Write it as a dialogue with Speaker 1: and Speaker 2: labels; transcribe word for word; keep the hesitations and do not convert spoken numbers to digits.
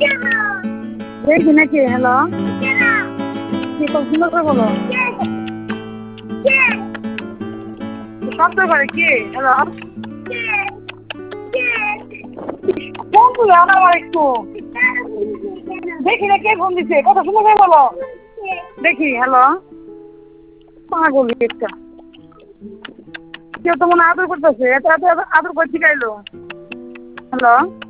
Speaker 1: দেখি নাকি? হ্যালো, কি খুব সুন্দর করে বলো। শব্দ করে কি? হ্যালো, ফোন তুলে আনো আমার একটু। দেখি না কে ফোন দিচ্ছে, কত সুন্দর করে বলো। দেখি। হ্যালো, পাগল একটা। কেউ তো মনে আদর করতেছে, এত এত আদর করে শিখাইলো। হ্যালো।